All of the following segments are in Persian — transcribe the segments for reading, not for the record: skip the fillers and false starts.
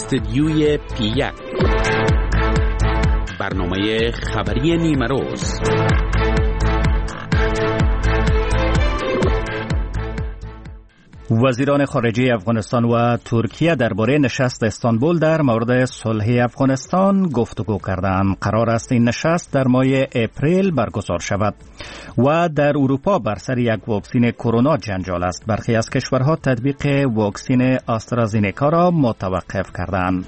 استدیوی پی1 برنامه خبری نیمه روز. وزیران خارجه افغانستان و ترکیه درباره نشست استانبول در مورد صلح افغانستان گفتگو کردند. قرار است این نشست در ماه اپریل برگزار شود. و در اروپا بر سر یک واکسن کرونا جنجال است. برخی از کشورها تطبیق واکسن آسترازینکا را متوقف کردند.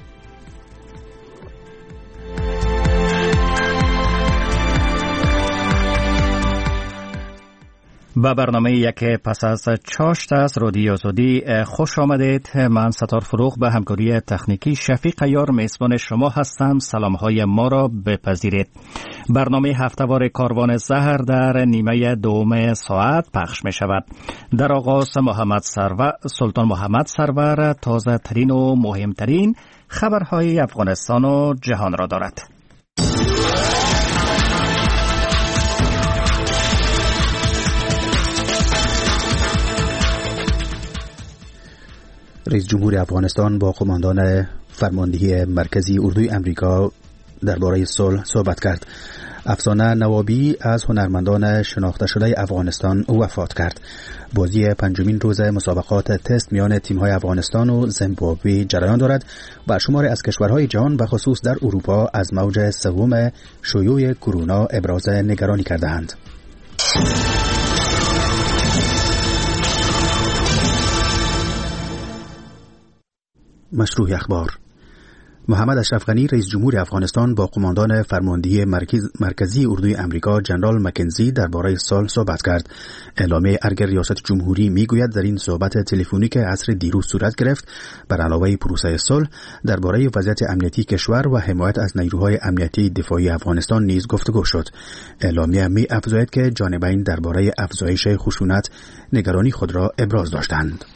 با برنامه یک پس از چاشت از رادیو آزادی خوش آمدید. من ستار فروغ به همکاری تکنیکی شفیق عیار میزبان شما هستم. سلامهای ما را بپذیرید. برنامه هفتهوار کاروان زهر در نیمه دوم ساعت پخش می شود. در آغاز سلطان محمد سرور تازه ترین و مهمترین خبرهای افغانستان و جهان را دارد. رئیس جمهور افغانستان با قماندان فرماندهی مرکزی اردوی امریکا درباره صلح صحبت کرد. افسانه نوابی از هنرمندان شناخته شده افغانستان وفات کرد. بازی پنجمین روز مسابقات تست میان تیم‌های افغانستان و زیمبابوه جریان دارد و شماری از کشورهای جهان و خصوص در اروپا از موج سوم شیوع کرونا ابراز نگرانی کرده‌اند. مشروع اخبار. محمد اشرف غنی رئیس جمهور افغانستان با قماندان فرماندهی مرکزی اردوی امریکا جنرال مکنزی درباره صلح صحبت کرد. اعلامیه ارگ ریاست جمهوری میگوید در این صحبت تلفنی که عصر دیروز صورت گرفت بر علاوه پروسه صلح درباره وضعیت امنیتی کشور و حمایت از نیروهای امنیتی دفاعی افغانستان نیز گفتگو شد. اعلامیه می افزاید که جانبین درباره افزایش خشونت نگرانی خود را ابراز داشتند.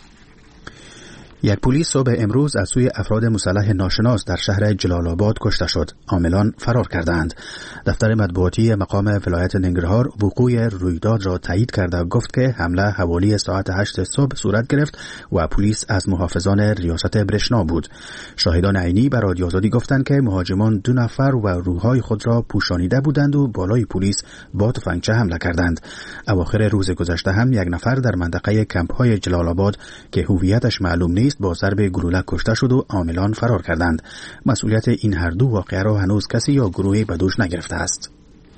یک پلیس صبح امروز از سوی افراد مسلح ناشناس در شهر جلال آباد کشته شد. عاملان فرار کردند. دفتر مطبوعاتی مقام ولایت ننگرهار وقوع رویداد را تایید کرده گفت که حمله حوالی ساعت 8 صبح صورت گرفت و پلیس از محافظان ریاست برشنا بود. شاهدان عینی به رادیو آزادی گفتند که مهاجمان 2 نفر و روح‌های خود را پوشانیده بودند و بالای پلیس با تفنگچه حمله کردند. اواخر روز گذشته هم یک نفر در منطقه کمپ‌های جلال آباد که هویتش معلوم نیست با ضرب گلوله کشته شد و عاملان فرار کردند. مسئولیت این هر دو واقعه را هنوز کسی یا گروهی به دوش نگرفته است.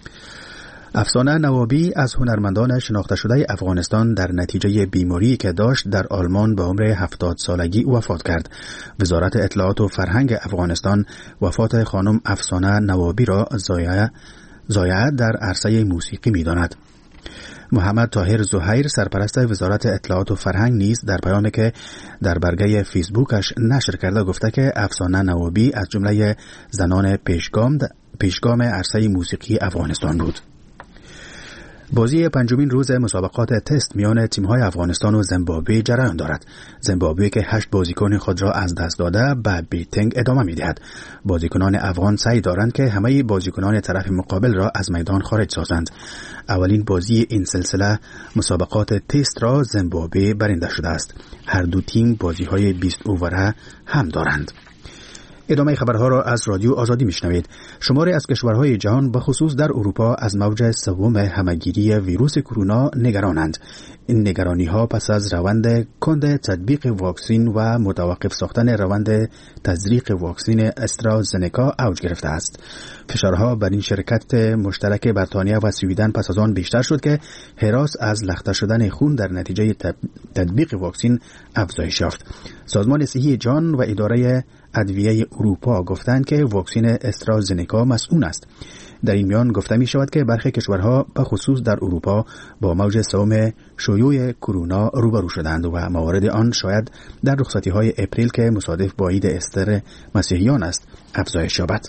افسانه نوابی از هنرمندان شناخته شده افغانستان در نتیجه بیماری که داشت در آلمان به عمر 70 سالگی وفات کرد. وزارت اطلاعات و فرهنگ افغانستان وفات خانم افسانه نوابی را ضایعه در عرصه موسیقی می‌داند. محمد طاهر زهیر سرپرست وزارت اطلاعات و فرهنگ نیز در پیامی که در برگه فیسبوکش نشر کرده گفته که افسانه نوابی از جمله زنان پیشگام عرصه موسیقی افغانستان بود. بازی پنجمین روز مسابقات تست میان تیم‌های افغانستان و زیمبابوه جریان دارد. زیمبابوه که 8 بازیکن خود را از دست داده به بیتینگ ادامه می‌دهد. بازیکنان افغان سعی دارند که همه بازیکنان طرف مقابل را از میدان خارج سازند. اولین بازی این سلسله مسابقات تست را زیمبابوه برنده شده است. هر دو تیم بازی‌های 20 اووره هم دارند. ادامه خبرها را از رادیو آزادی میشنوید. شماری از کشورهای جهان به خصوص در اروپا از موج سوم همه‌گیری ویروس کرونا نگرانند. این نگرانی‌ها پس از روند کند تطبیق واکسن و متوقف ساختن روند تزریق واکسن استرازنکا اوج گرفته است. فشارها بر این شرکت مشترک بریتانیا و سویدن پس از آن بیشتر شد که هراس از لخته شدن خون در نتیجه تطبیق واکسن افزایش یافت. سازمان صحی جهان و اداره ادویه اروپا گفتند که واکسن استرازنکا مسئول است. در این میان گفته می شود که برخی کشورها به خصوص در اروپا با موج سوم شیوع کرونا روبرو شدند و موارد آن شاید در رخصتی های اپریل که مصادف با عید استر مسیحیان است افزایش یابد.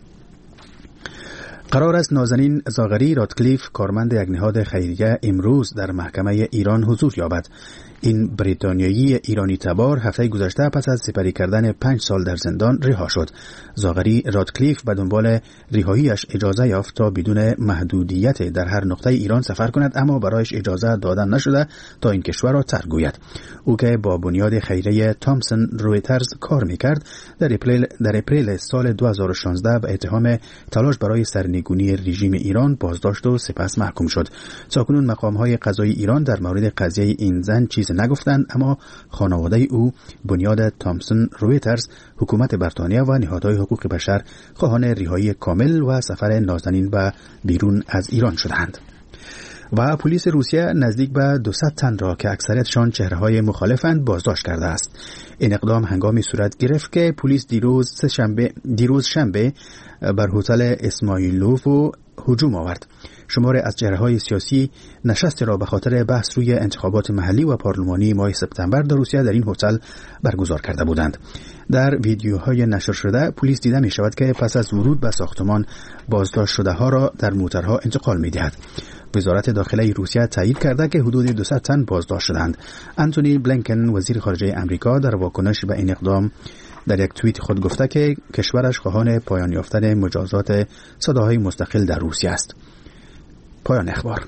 قرار است نازنین زاغری رادکلیف کارمند یک نهاد خیریه امروز در محکمه ایران حضور یابد. این بریتانیایی ایرانی تبار هفته گذشته پس از سپری کردن 5 سال در زندان رها شد. زاغری رادکلیف به دنبال رهاییش اجازه یافت تا بدون محدودیت در هر نقطه ایران سفر کند، اما برایش اجازه دادن نشده تا این کشور را ترک گوید. او که با بنیاد خیریه تامسون رویترز کار میکرد در اپریل سال 2016 به اتهام تلاش برای سرنگونی رژیم ایران بازداشت و سپس محکوم شد. تاکنون مقام‌های قضایی ایران در مورد قضیه این زن چیز نگفتند، اما خانواده او بنیاد تامسون رویترز، حکومت بریتانیا و نهادهای حقوق بشر خواهان رهایی کامل و سفر نازنین به بیرون از ایران شدند. و پلیس روسیه نزدیک به 200 تن را که اکثریتشان چهره‌های مخالفند بازداشت کرده است. این اقدام هنگامی صورت گرفت که پلیس دیروز شنبه بر هتل اسماعیلوف هجوم آورد. شماری از چهره‌های سیاسی نشستی را به خاطر بحث روی انتخابات محلی و پارلمانی ماه سپتامبر در روسیه در این هتل برگزار کرده بودند. در ویدیوهای نشر شده پلیس دیده می شود که پس از ورود به ساختمان بازداشت شده ها را در موترها انتقال می دهد. وزارت داخله روسیه تایید کرده که حدود 200 تن بازداشت شدند. انتونی بلینکن وزیر خارجه امریکا در واکنش به این اقدام در یک توییت خود گفته که کشورش خواهان پایان یافتن مجازات صداهای مستقل در روسیه است. پایان اخبار.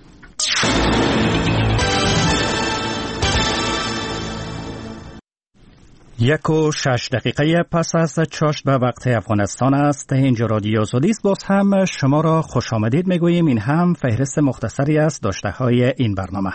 1:06 پس از چاشت به وقت افغانستان است. اینجا رادیو آزادی است. باز هم شما را خوش آمدید میگوییم. این هم فهرست مختصری از داشته های این برنامه.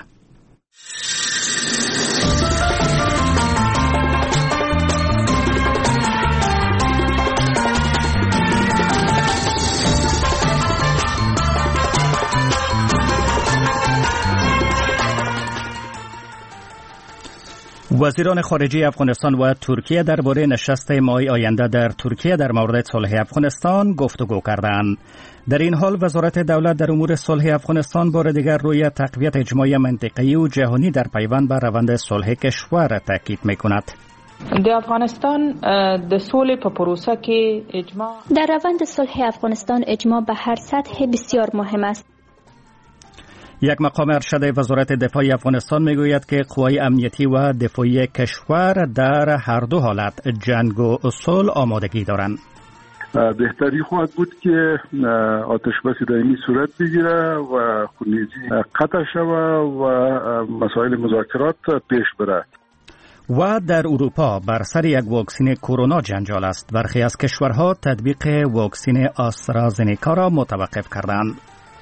وزیران خارجه افغانستان و ترکیه درباره نشست ماه آینده در ترکیه در مورد صلح افغانستان گفتگو کردند. در این حال وزارت دولت در امور صلح افغانستان بار دیگر روی تقویت اجماع منطقه‌ای و جهانی در پیوند به روند صلح کشور تاکید می‌کند. در افغانستان د صلح په پروسه کې اجماع در روند صلح افغانستان اجماع به هر سطح بسیار مهم است. یک مقام ارشد وزارت دفاع افغانستان میگوید که قوای امنیتی و دفاعی کشور در هر دو حالت جنگ و صلح آمادگی دارند. بهتری خواهد بود که آتش بس دائمی صورت بگیره و خونریزی قطع شود و مسائل مذاکرات پیش بره. و در اروپا بر سر یک واکسن کرونا جنجال است. برخی از کشورها تطبیق واکسن آسترازنیکا را متوقف کردند.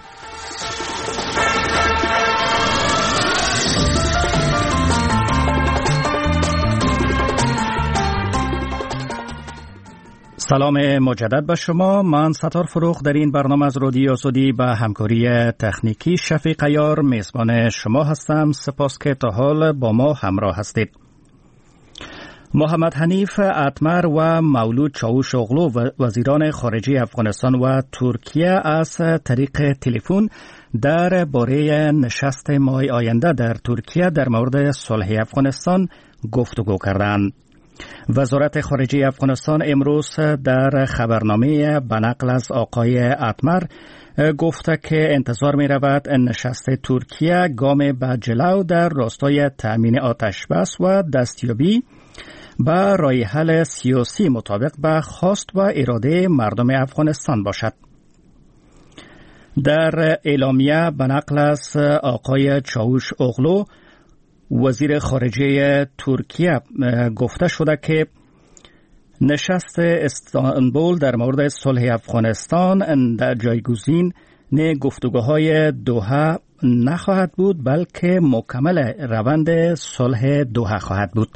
سلام مجدد به شما. من ستار فروغ در این برنامه از رادیو آزادی به همکاری تکنیکی شفیق عیار میزبان شما هستم. سپاس که تا حال با ما همراه هستید. محمد حنیف اتمر و مولود چاوش اغلو وزیران خارجه افغانستان و ترکیه از طریق تلفن در باره نشست ماه آینده در ترکیه در مورد صلح افغانستان گفتگو کردند. وزارت خارجه افغانستان امروز در خبرنامه به نقل از آقای اتمر گفته که انتظار می رود نشست ترکیه گام به جلو در راستای تأمین آتش بس و دستیابی به راه حل سیاسی مطابق به خواست و اراده مردم افغانستان باشد. در اعلامیه به نقل از آقای چاوش اغلو وزیر خارجه ترکیه گفته شده که نشست استانبول در مورد صلح افغانستان در جایگزین گفتگوهای دوحه نخواهد بود، بلکه مکمل روند صلح دوحه خواهد بود.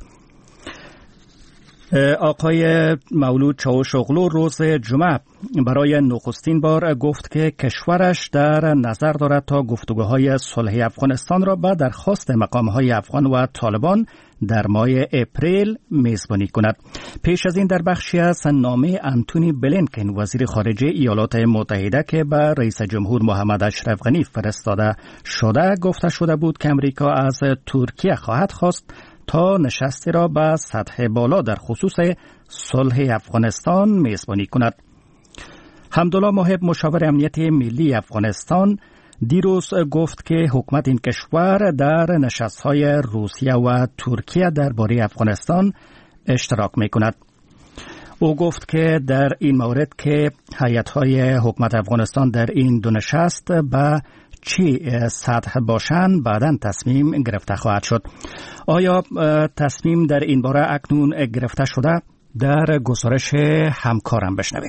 آقای مولود چاوش اغلو روز جمعه برای نخستین بار گفت که کشورش در نظر دارد تا گفتگوهای صلح افغانستان را به درخواست مقامهای افغان و طالبان در ماه اپریل میزبانی کند. پیش از این در بخشی از نامه انتونی بلینکن وزیر خارجه ایالات متحده که به رئیس جمهور محمد اشرف غنی فرستاده شده گفته شده بود که امریکا از ترکیه خواهد خواست تا نشستی را به سطح بالا در خصوص صلح افغانستان میزبانی کند. حمدالله محب مشاور امنیت ملی افغانستان دیروز گفت که حکومت این کشور در نشست‌های روسیه و ترکیه درباره افغانستان اشتراک می‌کند. او گفت که در این مورد که هیئت‌های حکومت افغانستان در این دو نشست به چی سطح باشند بعداً تصمیم گرفته خواهد شد. آیا تصمیم در این باره اکنون گرفته شده؟ در گزارش همکارم بشنوید.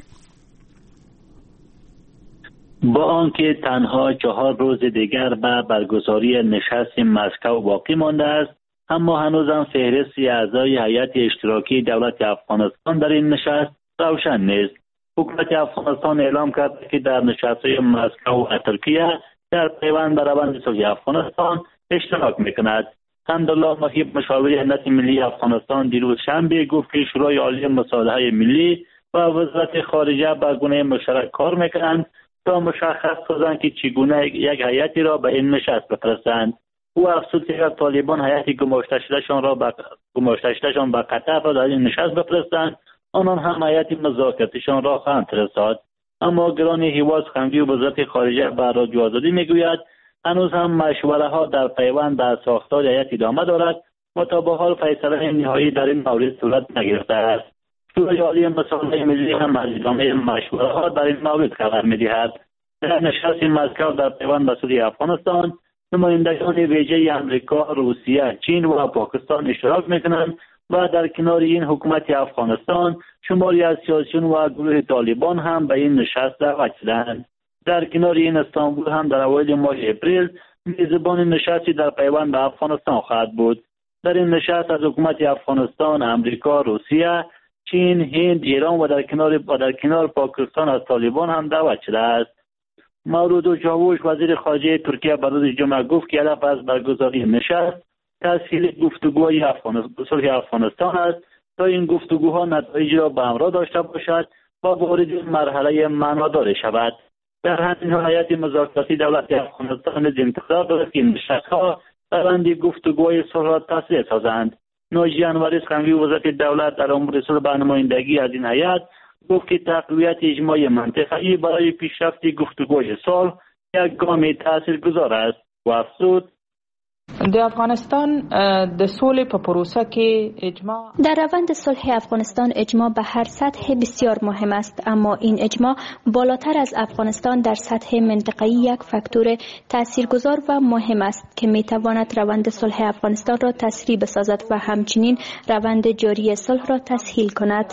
با آنکه تنها 4 روز دیگر به برگزاری نشست مسکو باقی مانده است، اما هنوزم فهرست اعضای هیئت اشتراکی دولت افغانستان در این نشست روشن نیست. حکومت افغانستان اعلام کرد که در نشست‌های مسکو و ترکیه در پیوند به روند صلح افغانستان اشتراک می‌کند. حمدالله محیب مشاور هیئت ملی افغانستان دیروز شنبه گفت که شورای عالی مصالحه ملی و وزارت خارجه به گونه مشترک کار می‌کنند تا مشخص سازند که چگونه یک هیئتی را به این نشست بفرستند. او افزود که طالبان هیئتی گماشته شدهشان به قطر را در این نشست بفرستند، آنان هم هیئت مذاکراتشان را خواهند فرستاد. اما گرانی هیواز خنگی و وزارت خارجه به رادیو آزادی میگوید هنوز هم مشوره ها در پیوند به ساختار هیئت ادامه دارد و تا به حال فیصله نهایی در این مورد صورت نگرفته است. شورای عالی مصالحه ملی هم از ادامه مشوره ها در این مورد خبر میدهد. در نشست مسکو در پیوند به صلح افغانستان نمایندگان ویژه امریکا، روسیه، چین و پاکستان اشتراک میکنند و در کنار این حکومت افغانستان شماری از سیاسیون و گروه طالبان هم به این نشست دعوت شدند. در کنار این استانبول هم در اوایل ماه اپریل میزبان نشستی در پیوند به افغانستان خواهد بود. در این نشست از حکومت افغانستان، امریکا، روسیه، چین، هند، ایران و در کنار پاکستان از طالبان هم دعوت شده است. مولود چاوش وزیر خارجه ترکیه به روز جمعه گفت که هدف از برگزاری نشست تسهیل گفتگوهای صلح افغانستان است تا این گفتگوها نتایج را به همراه داشته باشد و وارد مرحله معنادار شود. در همین حال هیئت مذاکراتی دولت افغانستان انتظار دارد که نشست‌ها روند گفتگوهای صلح را تسریع سازند. ناجی انوری سخنگوی وزارت دولت در امور صلح به نمایندگی از این هیئت گفت که تقویت اجماع منطقه‌ای برای پیشرفت گفتگوهای صلح یک گام تاثیرگذار است و افزود د افغانستان د سولې په پروسه کې اجماع در روند صلح افغانستان اجماع به هر سطح بسیار مهم است، اما این اجماع بالاتر از افغانستان در سطح منطقه‌ای یک فاکتور تاثیرگذار و مهم است که میتواند روند صلح افغانستان را تسریع بسازد و همچنین روند جاری صلح را تسهیل کند.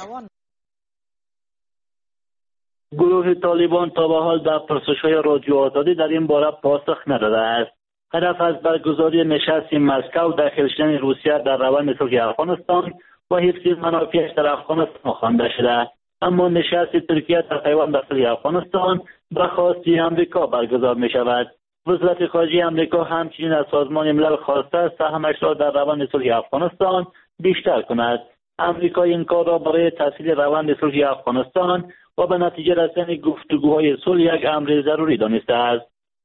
گروه طالبان تا به حال در پرسش‌های رادیو آزادی در این باره پاسخ نداده است. هدف از برگزاری نشست مسکو داخل شدن روسیه در روند صلح افغانستان و حفظ منافعش در افغانستان خوانده شده، اما نشست ترکیه در پیوند به صلح افغانستان به خواسته آمریکا برگزار می شود. وزارت خارجه آمریکا همچنین از سازمان ملل خواسته است سهمش را در روند صلح افغانستان بیشتر کند. آمریکا این کار را برای تسهیل روند صلح افغانستان و به نتیجه رسانی گفتگوهای صلح یک امر ضروری دانسته است.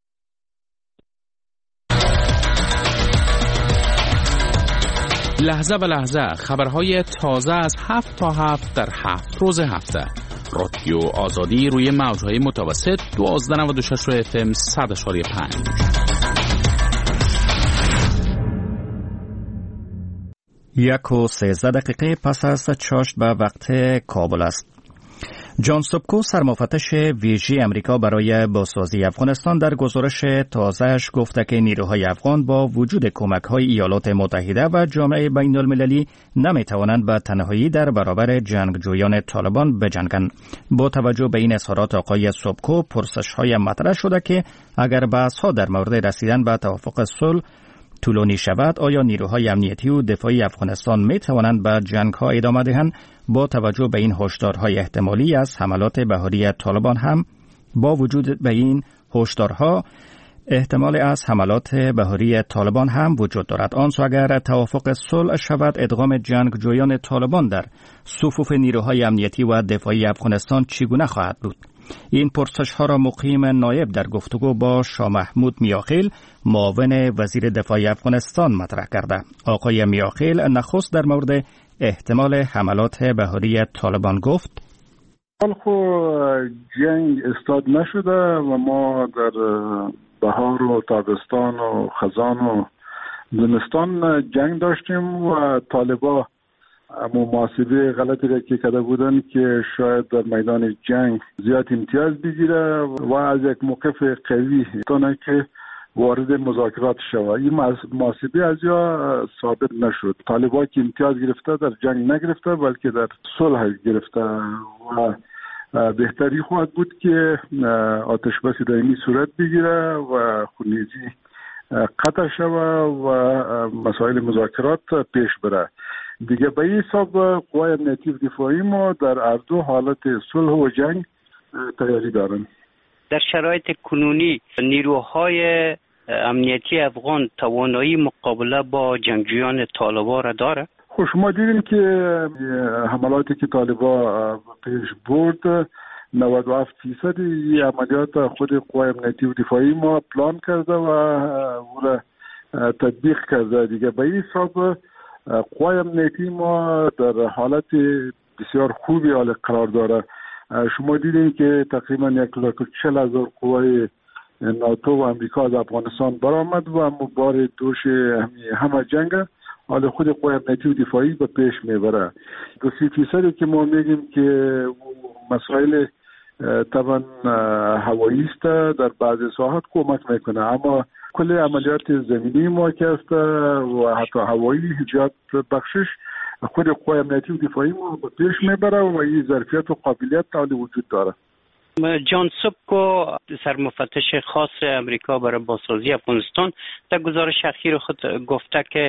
لحظه به لحظه خبرهای تازه از 7 تا 7 در 7 روز هفته. رادیو آزادی روی موجهای متوسط 1296 FM 100.5. 1:13 پس از چاشت به وقت کابل است. جان سوبکو سرمفتش ویژه امریکا برای بازسازی افغانستان در گزارش تازه‌اش گفته که نیروهای افغان با وجود کمک‌های ایالات متحده و جامعه بین‌المللی نمی‌توانند به تنهایی در برابر جنگجویان طالبان بجنگند. با توجه به این اظهارات آقای سوبکو پرسش‌های مطرح شده که اگر بحث‌ها در مورد رسیدن به توافق صلح طولانی شود، آیا نیروهای امنیتی و دفاعی افغانستان می توانند به جنگ‌ها ادامه دهند؟ با توجه به این هشدارهای احتمالی از حملات بهاری طالبان هم با وجود به این هشدارها احتمال از حملات بهاری طالبان هم وجود دارد. آنسو اگر توافق صلح شود، ادغام جنگجویان طالبان در صفوف نیروهای امنیتی و دفاعی افغانستان چگونه خواهد بود؟ این پرسش ها را مقیم نایب در گفتگو با شاه محمود میاخیل معاون وزیر دفاع افغانستان مطرح کرده. آقای میاخیل نخست در مورد احتمال حملات بهاری طالبان گفت: خب جنگ استاد نشده و ما در بهار و تابستان و خزان و زمستان جنگ داشتیم و طالبا محاسبه غلطی را که کرده بودن که شاید در میدان جنگ زیاد امتیاز بگیره و از یک موقف قوی تونه که وارد مذاکرات شود. این محاسبه از یا ثابت نشد. طالبا که امتیاز گرفته در جنگ نگرفته بلکه در صلح گرفته و بهتری خواهد بود که آتش بس دائمی صورت بگیره و خونریزی قطع شود و مسائل مذاکرات پیش بره. دیگه به این حساب قوای امنیتی و دفاعی ما در هر دو حالت صلح و جنگ تیاری دارن. در شرایط کنونی نیروهای امنیتی افغان توانایی مقابله با جنگجویان طالبان را داره؟ خب شما دیدین که حملاتی که طالبان پیش برد 97% این عملیات خود قوای امنیتی و دفاعی ما پلان کرده و او را تطبیق کرده. دیگه به این حساب قوای امنیتی ما در حالت بسیار خوبی قرار داره. شما دیدین که تقریبا 140,000 قوای ناتو و امریکا از افغانستان برآمد و بار دوش همه جنگ حال خود قوای امنیتی و دفاعی به پیش میبره. 2% که ما میگیم که مسائل طبعا هوایی است در بعض ساحات کمک میکنه، اما کل عملیات زمینی ما که است و حتی هوایی جهت بخشش خود قوای امنیتی و دفاعی ما به پیش میبره و این ظرفیت و قابلیت حال وجود داره. جان سوبکو سرمفتش خاص امریکا برای بازسازی افغانستان در گزارش اخیر خود گفته که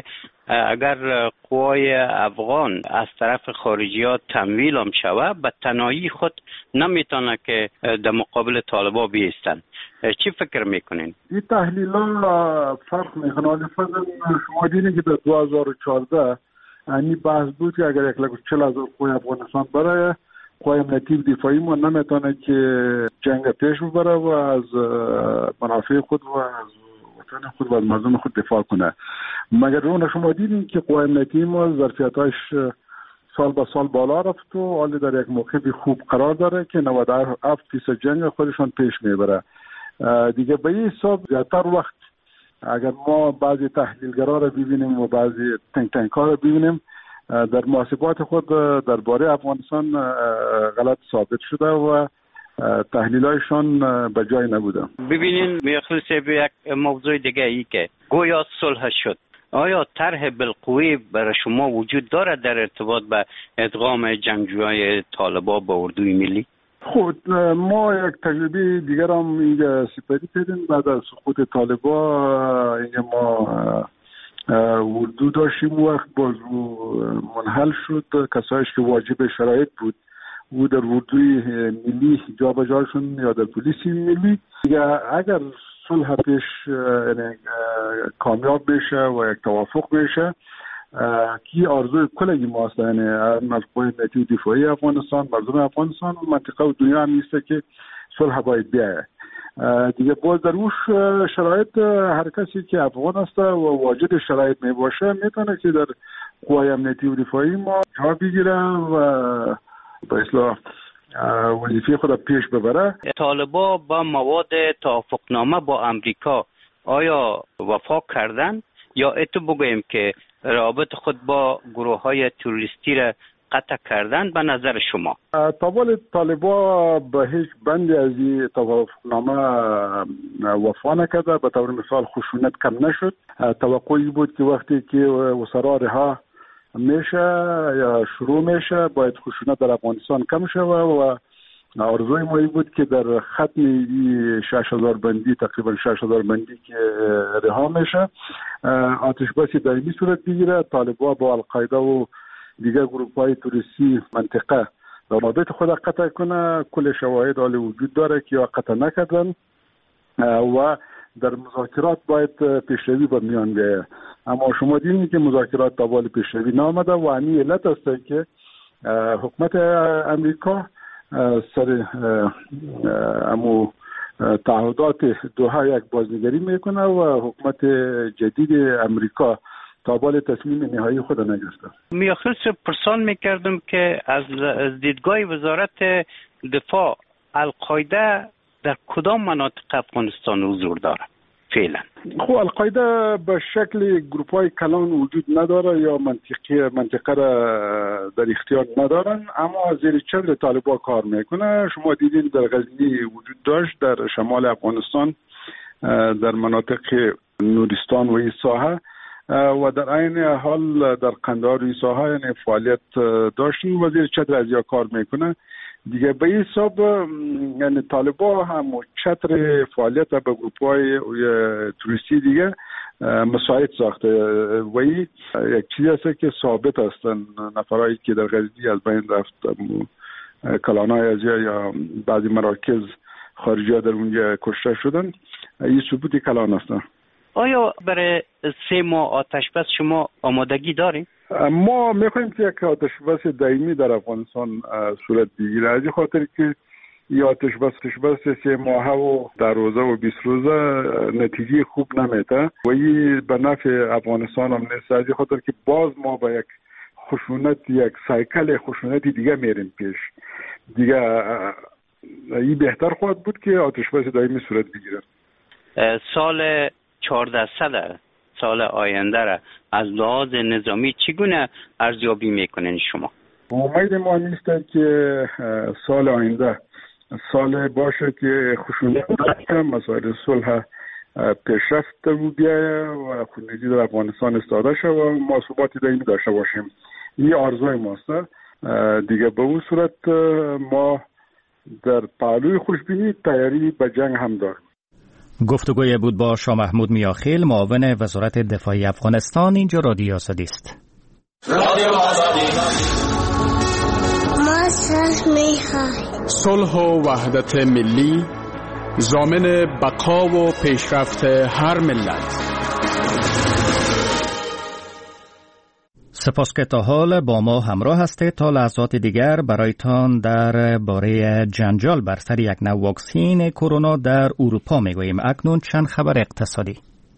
اگر قوای افغان از طرف خارجیات تمویل هم شود به تنهایی خود نمیتونه که در مقابل طالبان بیستن. چی فکر میکنین؟ این تحلیل ها فرق میکنه. شما دیدین که در 2014 این بحث بود که اگر 140,000 قوای افغانستان برای قوای امنیتی و دفاعی ما نمیتونه که جنگ پیش ببره و از منافع خود و از وطن خود و از مردم خود دفاع کنه. مگر اون شما دیدین که قوای امنیتی ما ظرفیتاش سال به سال بالا رفت و حالی در یک موقع خوب قرار داره که 97% جنگ خودشان پیش میبره. دیگه به این حساب زیادتر وقت اگر ما بعضی تحلیلگرا رو ببینیم و بعضی تنک ها رو ببینیم در محاسبات خود درباره افغانستان غلط ثابت شده و تحلیلایشان به جای نبوده. ببینین میخلص به یک موضوع دیگه ای که گویا صلح شد، آیا طرح بالقوه برای شما وجود داره در ارتباط به ادغام جنگجویان طالبان به اردوی ملی؟ خود ما یک تجربه دیگر هم اینجا سپری کردیم. بعد از سقوط طالبان اینجا ما اردو داشتیم، وقت باز منحل شد. کسایش که واجب شرایط بود او در اردوی ملی جا به جاشون یا در پلیسی ملی. اگر صلح پیش کامیاب بشه و یک توافق بشه که آرزوی کلگی ماست، یعنی از قوای امنیتی و دفاعی افغانستان، مردم افغانستان و منطقه و دنیا هم نیست که صلح باید بیاید. دیگه باز در اون شرایط هر کسی که افغان است و واجد شرایط می باشه میتونه که در قوای امنیتی و دفاعی ما جا بگیره و به اصطلاح وظیفه خود پیش ببره. طالبان با مواد توافقنامه با امریکا آیا وفا کردن یا اتو بگوییم که رابط خود با گروه های تروریستی را قطع کردن؟ به نظر شما طالبان به هیچ بندی از این توافقنامه وفا نکرده. به طور مثال خشونت کم نشد. توقعی بود که وقتی که وزرا رها میشه یا شروع میشه باید خشونت در افغانستان کم شود و آرزوی ما این بود که در ختم 6,000 بندی تقریبا 6,000 بندی که رها میشه آتش بس دائمی صورت بگیره. طالبان با القاعده و دیگر گروه‌های توریستی منطقه رابط خود قطع کنه. کل شواهد حال وجود داره که یا قطع نکردن و در مذاکرات باید پیشروی به میان بیاید. اما شما دیدین که مذاکرات تا حال پیشروی نامده و همین علت است که حکومت امریکا سر امو تعهدات دوحه یک بازنگری میکنه و حکومت جدید امریکا تا حال تصمیم نهایی خود نگرفته. میاخلص پرسان میکردم که از دیدگاه وزارت دفاع القاعده در کدام مناطق افغانستان حضور داره؟ فعلا؟ خب القاعده به شکل گروپ های کلان وجود نداره یا منطقه را در اختیار ندارن، اما زیر چتر طالبان کار میکنه. شما دیدین در غزنی وجود داشت، در شمال افغانستان، در مناطق نورستان و این ساحه و در عین حال در قندهار این ساحه یعنی فعالیت داشتن و زیر چتر از یا کار میکنه دیگه. به این حساب یعنی طالبان هم چتر فعالیت به گروپ‌های توریستی دیگه مساعد ساخته و این یک چیزی است که ثابت هستن. نفرایی که در غزنی از بین رفت، کلانای از یا بعضی مراکز خارجی در اونجا کشته شدن، این ثبوت کلان هستن. آیا برای 3 ماه آتش بس شما آمادگی داریم؟ ما میخوایم که یک آتش بس دائمی در افغانستان صورت بگیره، از این خاطر که این آتش بس 3 ماهه و 10 روزه و 20 روزه نتیجه خوب نمیده و این به نفع افغانستان هم نیست. از این خاطر که باز ما با یک خشونت، یک سایکل خشونتی دیگه میریم پیش دیگه. این بهتر خواهد بود که آتش بس دائمی صورت بگیره. سال 1400 سال آینده را از لحاظ نظامی چگونه ارزیابی میکنین شما؟ امید ما نیست که سال آینده سال باشه که خشونت مسائل صلح پیشرفت رو بیایه و خونریزی در افغانستان استفاده شه و ما ثبات دائمی داشته باشیم. این آرزوی ماست دیگه. به اون صورت ما در پهلوی خوشبینی تیاری به جنگ هم داریم. گفتگوی بود با شاه محمود میاخیل، معاون وزارت دفاعی افغانستان. اینجا رادیو آزادی است. رادیو آزادی. ما صلح و وحدت ملی ضامن بقا و پیشرفت هر ملت. سپاس که تا حال با ما همراه هستید. تا لحظات دیگر برایتان در باره جنجال بر سر یک نوع واکسین کرونا در اروپا میگوییم. اکنون چند خبر اقتصادی.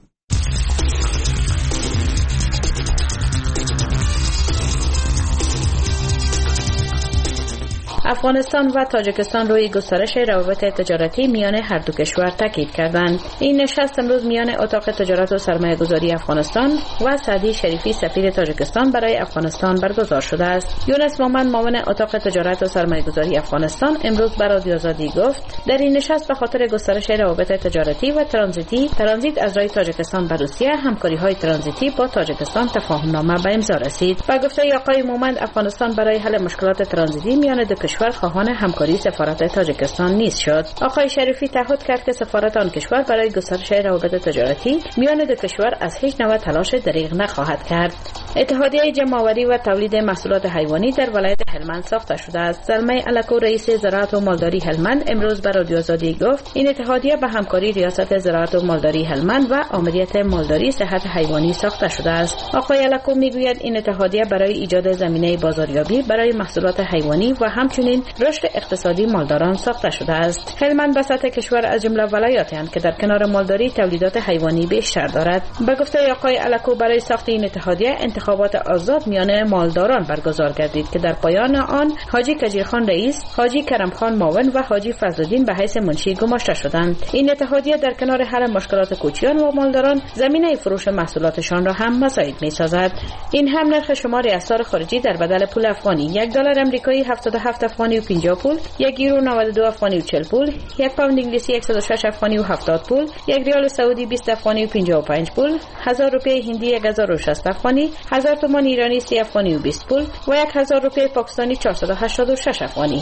افغانستان و تاجیکستان روی گسترش روابط تجارتی میان هر دو کشور تاکید کردند. این نشست امروز میان اتاق تجارت و سرمایه‌گذاری افغانستان و سعدی شریفی سفیر تاجیکستان برای افغانستان برگزار شده است. یونس مومن معاون اتاق تجارت و سرمایه‌گذاری افغانستان امروز به رادیو آزادی گفت در این نشست به خاطر گسترش روابط تجارتی و ترانزیت از راه تاجیکستان به روسیه، همکاری‌های ترانزیتی با تاجیکستان تفاهمنامه به امضا رسید. با گفته آقای مومن افغانستان برای حل مشکلات ترانزیتی میان دو کشور خواهان همکاری سفارت تاجیکستان نیست شد. آقای شریفی تعهد کرد که سفارت آن کشور برای گسترش روابط تجارتی میان دو کشور از هیچ نوع تلاش دریغ نخواهد کرد. اتحادیه جمع‌آوری و تولید محصولات حیوانی در ولایت هلمند ساخته شده است. زلمه الکو رئیس زراعت و مالداری هلمند امروز به رادیو آزادی گفت این اتحادیه به همکاری ریاست زراعت و مالداری هلمند و آمریت مالداری صحت حیوانی ساخته شده است. آقای الکو میگوید این اتحادیه برای ایجاد زمینه بازاریابی برای محصولات حیوانی و همچنین رشد اقتصادی مالداران ساخته شده است. هلمند به سطح کشور از جمله ولایاتی است که در کنار مالداری تولیدات حیوانی بیشتر دارد. به گفته آقای الکو برای ساخت این اتحادیه انتخابات آزاد میان مالداران برگزار گردید که در پایان آن حاجی کجیرخان رئیس، حاجی کرمخان معاون و حاجی فضل‌الدین به حیث منشی گماشته شدند. این اتحادیه در کنار حل مشکلات کوچیان و مالداران زمینه فروش محصولاتشان را هم مساعد می‌سازد. این هم نرخ شمار اسعار خارجی در بدل پول افغانی: $1 آمریکایی 77 افغانی و 50 پول، یک یورو 92 افغانی و 40 پول، یک پوند انگلیسی 106 افغانی و 70 پول، یک ریال سعودی 20 افغانی و 55 پول، 1000 روپیه هندی 1060 افغانی، 1000 تومان ایرانی 30 افغانی و 20 پول و 1000 روپیه پاکستانی 486 افغانی.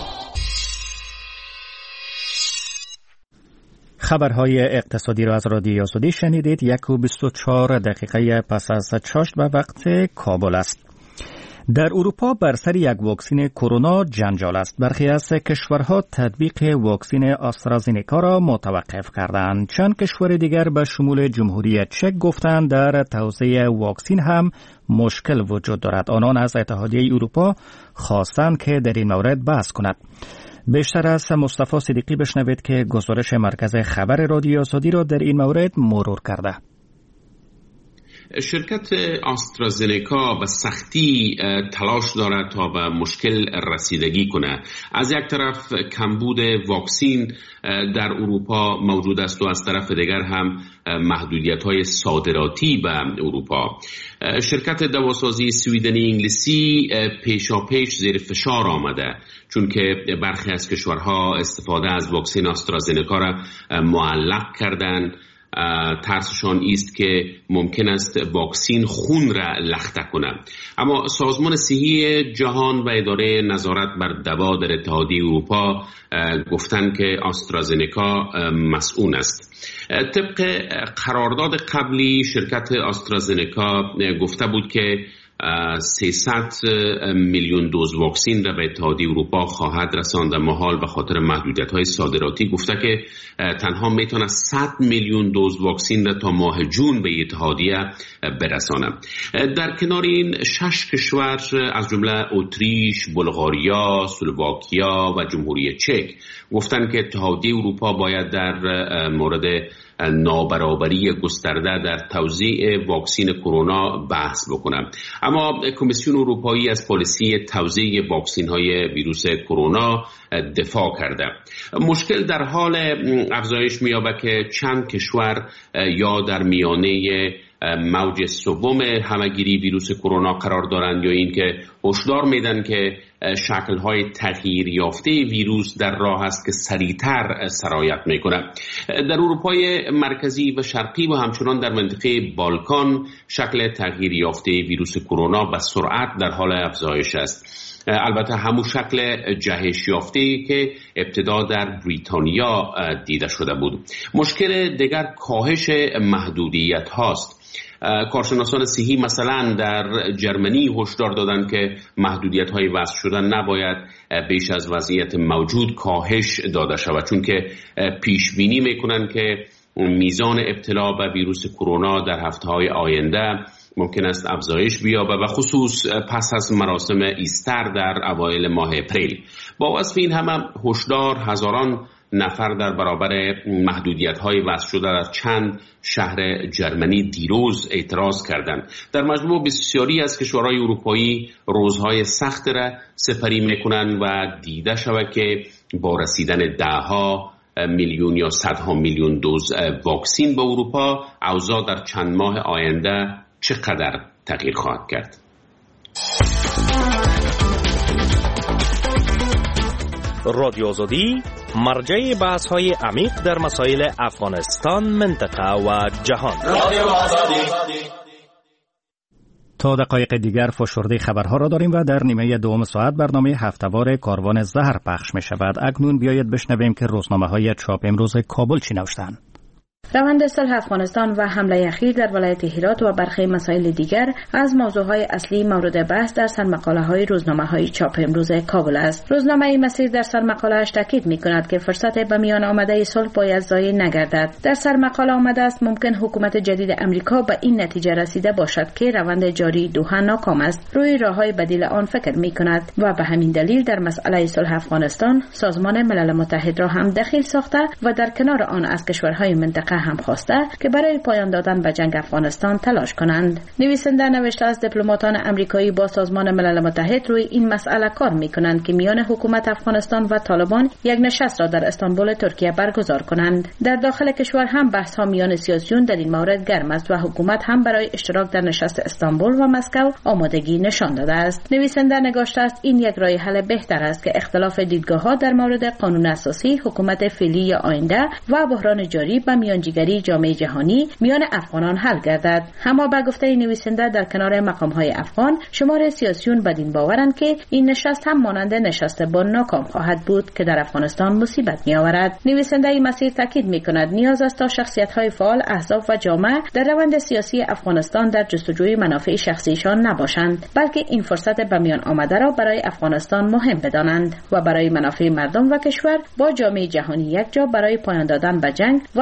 خبرهای اقتصادی را از رادیو آزادی شنیدید. 1:24 پس از چاشت به وقت کابل است. در اروپا بر سر یک واکسین کرونا جنجال است. برخی از کشورها تطبیق واکسین آسترازینکا را متوقف کردند. چند کشور دیگر به شمول جمهوری چک گفتند در توزیع واکسین هم مشکل وجود دارد. آنان از اتحادیه اروپا خواستند که در این مورد بحث کند. بیشتر از مصطفی صدیقی بشنوید که گزارش مرکز خبر رادیو آزادی را در این مورد مرور کرده. شرکت آسترازنکا به سختی تلاش دارد تا به مشکل رسیدگی کنه. از یک طرف کمبود واکسین در اروپا موجود است و از طرف دیگر هم محدودیت‌های صادراتی به اروپا. شرکت دواسازی سویدنی انگلیسی پیشاپیش زیر فشار آمده، چون که برخی از کشورها استفاده از واکسن آسترازنکا را معلق کردند. ترسشان است که ممکن است واکسین خون را لخته کنه. اما سازمان صحی جهان و اداره نظارت بر دوا در اتحادیه اروپا گفتند که آسترازنکا مسئول است. طبق قرارداد قبلی شرکت آسترازنکا گفته بود که 300 میلیون دوز واکسین را به اتحادیه اروپا خواهد رساند، اما حال به خاطر محدودیت‌های صادراتی گفته که تنها میتونه 100 میلیون دوز واکسین را تا ماه جون به اتحادیه برسانه. در کنار این 6 کشور از جمله اتریش، بلغاریا، اسلواکیا و جمهوری چک گفتند که اتحادیه اروپا باید در مورد نابرابری گسترده در توزیع واکسین کرونا بحث بکنه. اما کمیسیون اروپایی از پالیسی توزیع واکسین های ویروس کرونا دفاع کرده. مشکل در حال افزایش می‌یابد که چند کشور یا در میانه موج سوم همه‌گیری ویروس کرونا قرار دارند یا اینکه هشدار میدن که شکل‌های تغییر یافته ویروس در راه است که سریعتر سرایت میکنه. در اروپای مرکزی و شرقی و همچنان در منطقه بالکان شکل تغییر یافته ویروس کرونا به سرعت در حال افزایش است. البته همون شکل جهش یافته‌ای که ابتدا در بریتانیا دیده شده بود. مشکل دیگر کاهش محدودیت هاست. کارشناسان صحی مثلا در جرمنی هشدار دادند که محدودیت‌های وضع شدن نباید بیش از وضعیت موجود کاهش داده شود، چون که پیش بینی میکنند که میزان ابتلا به ویروس کرونا در هفته‌های آینده ممکن است افزایش بیابد و خصوص پس از مراسم ایستر در اوایل ماه اپریل. با وصف این همه هشدار هزاران نفر در برابر محدودیت‌های وضع شده در چند شهر جرمنی دیروز اعتراض کردند. در مجموع بسیاری از کشورهای اروپایی روزهای سخت را سپری می‌کنند و دیده شود که با رسیدن ده‌ها میلیون یا صدها میلیون دوز واکسین به اروپا اوضاع در چند ماه آینده چقدر تغییر خواهد کرد. رادیو آزادی مرجع بحث‌های عمیق در مسائل افغانستان، منطقه و جهان. رادیو آزادی. تا دقایق دیگر فشرده خبرها را داریم و در نیمه دوم ساعت برنامه هفته‌وار کاروان زهر پخش می شود. اکنون بیایید بشنویم که روزنامه‌های چاپ امروز کابل چی نوشتند. روند صلح افغانستان و حمله اخیر در ولایت هرات و برخی مسائل دیگر از موضوعهای اصلی مورد بحث در سرمقاله‌های روزنامه‌های چاپ امروز کابل است. روزنامه مسیر در سرمقاله‌اش تاکید می‌کند که فرصت به میان آمده صلح باید ضایع نگردد. در سرمقاله آمده است ممکن حکومت جدید امریکا به این نتیجه رسیده باشد که روند جاری دوحه ناکام است، روی راه‌های بدیل آن فکر می‌کند و به همین دلیل در مسئله صلح افغانستان سازمان ملل متحد را هم دخیل ساخته و در کنار آن از کشورهای منطقه هم خواسته که برای پایان دادن به جنگ افغانستان تلاش کنند. نویسنده نوشته است دیپلماتان آمریکایی با سازمان ملل متحد روی این مسئله کار می‌کنند که میان حکومت افغانستان و طالبان یک نشست را در استانبول ترکیه برگزار کنند. در داخل کشور هم بحث‌ها میان سیاسیون در این مورد گرم است و حکومت هم برای اشتراک در نشست استانبول و مسکو آمادگی نشان داده است. نویسنده نگاشته است این یک راه حل بهتر است که اختلاف دیدگاه‌ها در مورد قانون اساسی، حکومت فعلی یا آینده و بحران جاری به میانجیگری جامعه جهانی میان افغانان حل گردد. اما با گفته نویسنده در کنار مقام‌های افغان شمار سیاسیون بدین باورند که این نشست هم مانند نشست بن ناکام خواهد بود که در افغانستان مصیبت می‌آورد. نویسنده این مسیر تاکید می‌کند نیاز است تا شخصیت‌های فعال، احزاب و جامعه در روند سیاسی افغانستان در جستجوی منافع شخصیشان نباشند، بلکه این فرصت به میان آمده را برای افغانستان مهم بدانند و برای منافع مردم و کشور با جامعه جهانی یک جا برای پایان دادن به جنگ و تامین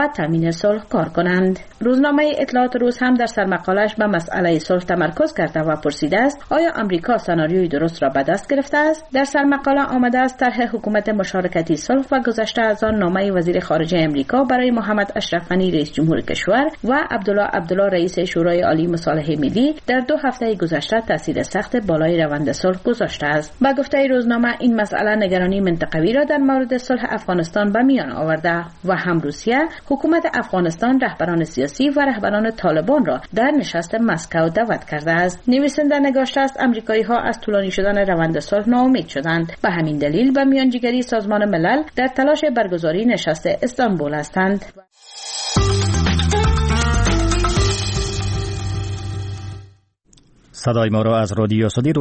تضمین صلح کار کنند. روزنامه اطلاعات روز هم در سرمقالش به مسئله صلح تمرکز کرده و پرسیده است آیا آمریکا سناریوی درست را به دست گرفته است؟ در سرمقاله آمده است طرح حکومت مشارکتی صلح و گذشته از آن نامه وزیر خارجه امریکا برای محمد اشرف غنی رئیس جمهور کشور و عبدالله رئیس شورای عالی مصالحه ملی در 2 هفته گذشته تاثیر سخت بالای روند صلح گذاشته است. با گفته روزنامه این مسئله نگرانی منطقوی را در مورد صلح افغانستان به میان آورده و هم روسیه، حکومت افغانستان، رهبران سیاسی و رهبران طالبان را در نشست مسکو دعوت کرده است. نویسنده نگاشته است امریکایی‌ها از طولانی شدن روند صلح ناامید شدند. به همین دلیل به میانجیگری سازمان ملل در تلاش برگزاری نشست استانبول هستند. صدای ما را از رادیو آزادی